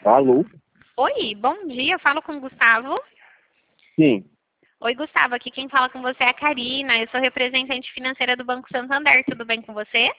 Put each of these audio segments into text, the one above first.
Alô? Oi, bom dia. Eu falo com o Gustavo. Sim, Oi, Gustavo. Aqui quem fala com você é a Karina. Eu sou representante financeira do Banco Santander. Tudo bem com você?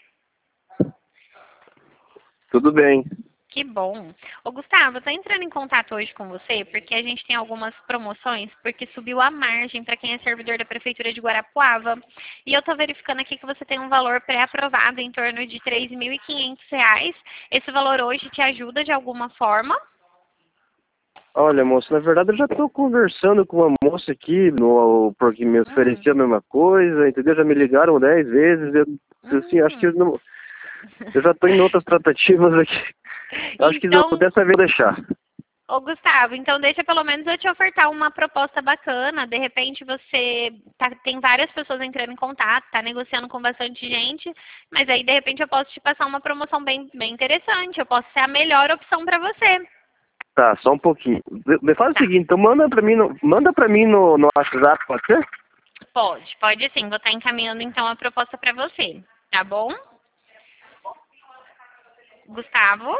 tudo bem. Que bom. Ô, Gustavo, eu tô entrando em contato hoje com você porque a gente tem algumas promoções, porque subiu a margem para quem é servidor da Prefeitura de Guarapuava. E eu tô verificando aqui que você tem um valor pré-aprovado em torno de R$ 3.500. Esse valor hoje te ajuda de alguma forma? Olha, moça, na verdade eu já estou conversando com uma moça aqui, porque me oferecia a mesma coisa, entendeu? Já me ligaram 10 vezes, assim, acho que Hum. eu já estou em outras tratativas aqui. Acho que Então, dessa vez eu vou deixar. ô Gustavo, então deixa pelo menos eu te ofertar uma proposta bacana. De repente você tem várias pessoas entrando em contato, tá negociando com bastante gente, mas aí de repente eu posso te passar uma promoção bem interessante. Eu posso ser a melhor opção para você. Tá, só um pouquinho. Me faz o Tá, seguinte, então manda pra mim no WhatsApp, pode ser? pode sim. Vou estar encaminhando então a proposta para você, tá bom? Gustavo?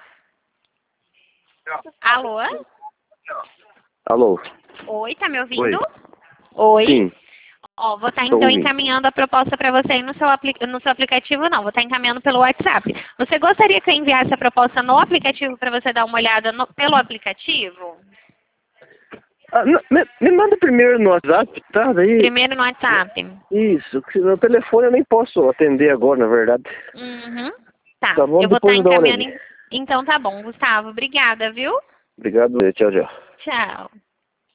Alô? Alô? Oi, tá me ouvindo? Oi. Oi? Sim, Ó, vou estar estou então ouvindo. encaminhando a proposta para você aí no seu aplicativo, não. Vou estar encaminhando pelo WhatsApp. Você gostaria que eu enviasse a proposta no aplicativo para você dar uma olhada pelo aplicativo? Ah, me manda primeiro no WhatsApp, tá? Daí, Primeiro no WhatsApp. isso, porque no telefone eu nem posso atender agora, na verdade. Uhum. Tá, Tá bom? eu vou estar Depois eu dou uma encaminhando. olhadinha. Então tá bom, Gustavo. Obrigada, viu? Obrigado, tchau, tchau. Tchau.